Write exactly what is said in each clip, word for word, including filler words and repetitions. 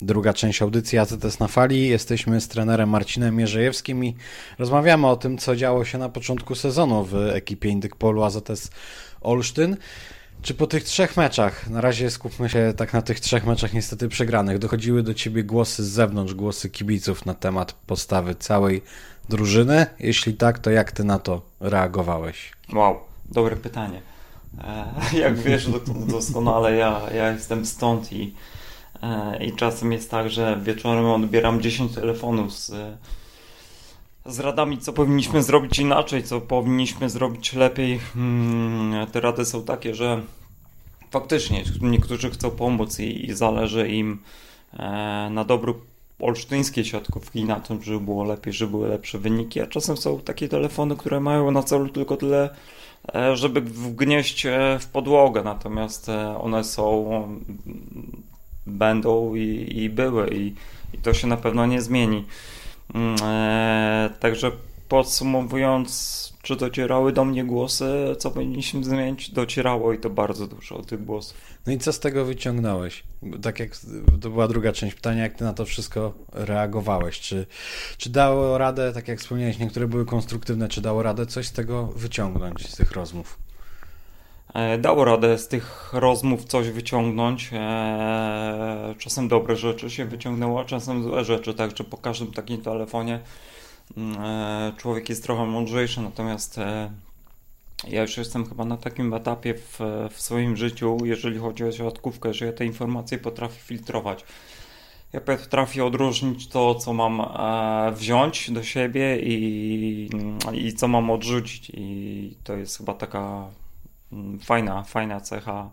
Druga część audycji A Z S na fali. Jesteśmy z trenerem Marcinem Mierzejewskim i rozmawiamy o tym, co działo się na początku sezonu w ekipie Indykpolu A Z S Olsztyn. Czy po tych trzech meczach, na razie skupmy się tak na tych trzech meczach niestety przegranych, dochodziły do ciebie głosy z zewnątrz, głosy kibiców na temat postawy całej drużyny? Jeśli tak, to jak ty na to reagowałeś? Wow, dobre pytanie. E, jak wiesz doskonale, ja, ja jestem stąd i, e, i czasem jest tak, że wieczorem odbieram dziesięć telefonów z, z radami, co powinniśmy zrobić inaczej, co powinniśmy zrobić lepiej. Hmm, te rady są takie, że faktycznie niektórzy chcą pomóc i, i zależy im e, na dobru olsztyńskiej siatkówki, na tym, żeby było lepiej, żeby były lepsze wyniki, a czasem są takie telefony, które mają na celu tylko tyle, żeby wgnieść w podłogę, natomiast one są, będą i, i były i, i to się na pewno nie zmieni. E, także podsumowując, czy docierały do mnie głosy, co powinniśmy zmienić? Docierało i to bardzo dużo tych głosów. No i co z tego wyciągnąłeś? Tak jak to była druga część pytania, jak ty na to wszystko reagowałeś? Czy, czy dało radę, tak jak wspomniałeś, niektóre były konstruktywne, czy dało radę coś z tego wyciągnąć, z tych rozmów? E, dało radę z tych rozmów coś wyciągnąć. E, czasem dobre rzeczy się wyciągnęło, a czasem złe rzeczy, także po każdym takim telefonie e, człowiek jest trochę mądrzejszy, natomiast e, ja już jestem chyba na takim etapie w, w swoim życiu, jeżeli chodzi o siatkówkę, że ja te informacje potrafię filtrować. Ja potrafię odróżnić to, co mam e, wziąć do siebie i, i co mam odrzucić. I to jest chyba taka fajna, fajna cecha.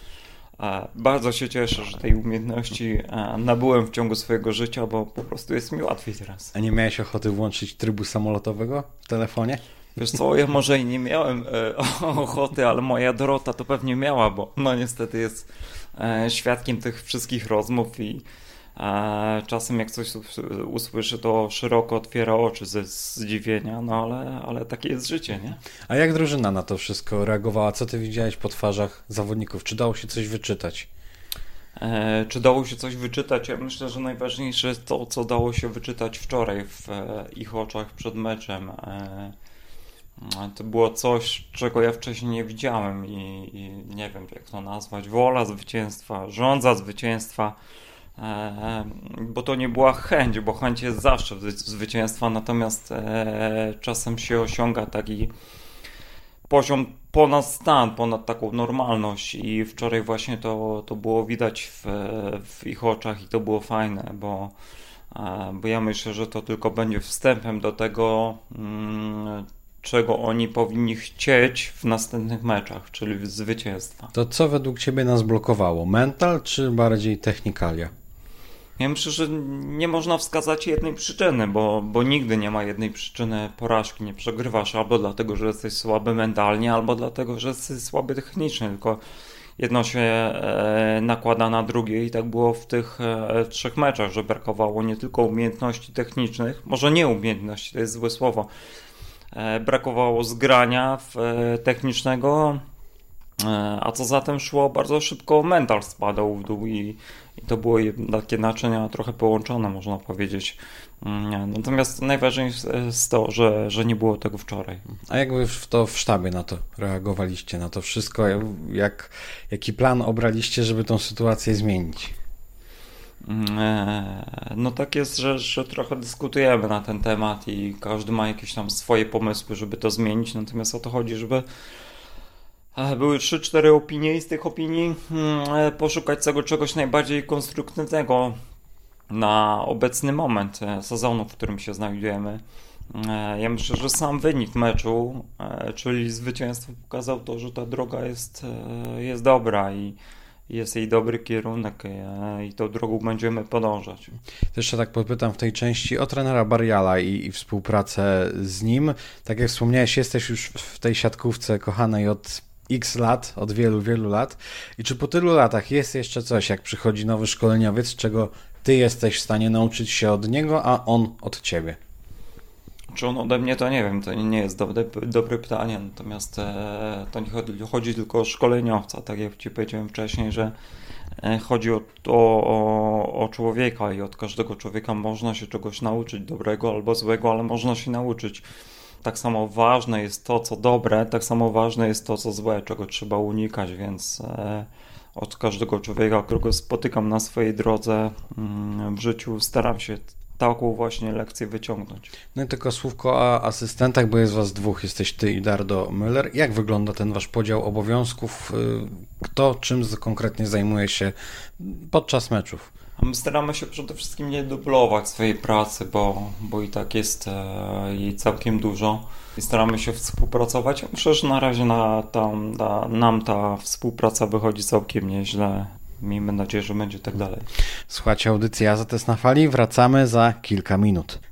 E, bardzo się cieszę, że tej umiejętności e, nabyłem w ciągu swojego życia, bo po prostu jest mi łatwiej teraz. A nie miałeś ochoty włączyć trybu samolotowego w telefonie? Wiesz co, ja może i nie miałem e, ochoty, ale moja Dorota to pewnie miała, bo no niestety jest e, świadkiem tych wszystkich rozmów i e, czasem jak coś usłyszy, to szeroko otwiera oczy ze zdziwienia, no ale, ale takie jest życie, nie? A jak drużyna na to wszystko reagowała? Co ty widziałeś po twarzach zawodników? Czy dało się coś wyczytać? E, czy dało się coś wyczytać? Ja myślę, że najważniejsze jest to, co dało się wyczytać wczoraj w e, ich oczach przed meczem. E, To było coś, czego ja wcześniej nie widziałem i, i nie wiem, jak to nazwać, wola zwycięstwa, żądza zwycięstwa, e, bo to nie była chęć, bo chęć jest zawsze zwycięstwa, natomiast e, czasem się osiąga taki poziom ponad stan, ponad taką normalność i wczoraj właśnie to, to było widać w, w ich oczach i to było fajne, bo, e, bo ja myślę, że to tylko będzie wstępem do tego, mm, czego oni powinni chcieć w następnych meczach, czyli zwycięstwa. To co według ciebie nas blokowało? Mental czy bardziej technikalia? Ja myślę, że nie można wskazać jednej przyczyny, bo, bo nigdy nie ma jednej przyczyny porażki. Nie przegrywasz albo dlatego, że jesteś słaby mentalnie, albo dlatego, że jesteś słaby technicznie, tylko jedno się e, nakłada na drugie i tak było w tych e, trzech meczach, że brakowało nie tylko umiejętności technicznych, może nie umiejętności, to jest złe słowo, brakowało zgrania technicznego, a co za tym szło, bardzo szybko mental spadał w dół i, i to było takie naczynia trochę połączone, można powiedzieć. Natomiast najważniejsze jest to, że, że nie było tego wczoraj. A jak wy w to w sztabie na to reagowaliście, na to wszystko? Jak, jaki plan obraliście, żeby tą sytuację zmienić? No tak jest, że, że trochę dyskutujemy na ten temat i każdy ma jakieś tam swoje pomysły, żeby to zmienić, natomiast o to chodzi, żeby były trzy cztery opinie i z tych opinii poszukać tego czegoś najbardziej konstruktywnego na obecny moment sezonu, w którym się znajdujemy. Ja myślę, że sam wynik meczu, czyli zwycięstwo, pokazał to, że ta droga jest, jest dobra i jest jej dobry kierunek i tą drogą będziemy podążać. To jeszcze tak popytam w tej części o trenera Bariala i, i współpracę z nim. Tak jak wspomniałeś, jesteś już w tej siatkówce kochanej od x lat, od wielu, wielu lat. I czy po tylu latach jest jeszcze coś, jak przychodzi nowy szkoleniowiec, czego ty jesteś w stanie nauczyć się od niego, a on od ciebie? Czy on ode mnie, to nie wiem, to nie jest dobre, dobre pytanie, natomiast e, to nie chodzi, chodzi tylko o szkoleniowca, tak jak Ci powiedziałem wcześniej, że e, chodzi o, o, o człowieka i od każdego człowieka można się czegoś nauczyć, dobrego albo złego, ale można się nauczyć. Tak samo ważne jest to, co dobre, tak samo ważne jest to, co złe, czego trzeba unikać, więc e, od każdego człowieka, którego spotykam na swojej drodze mm, w życiu, staram się taką właśnie lekcję wyciągnąć. No i tylko słówko o asystentach, bo jest was dwóch, jesteś ty i Dardo Müller. Jak wygląda ten wasz podział obowiązków? Kto czym konkretnie zajmuje się podczas meczów? A my staramy się przede wszystkim nie dublować swojej pracy, bo, bo i tak jest e, jej całkiem dużo i staramy się współpracować. Myślę, że na razie na, tam, na, nam ta współpraca wychodzi całkiem nieźle. Miejmy nadzieję, że będzie tak dalej. Słuchajcie audycji A Z S na fali, wracamy za kilka minut.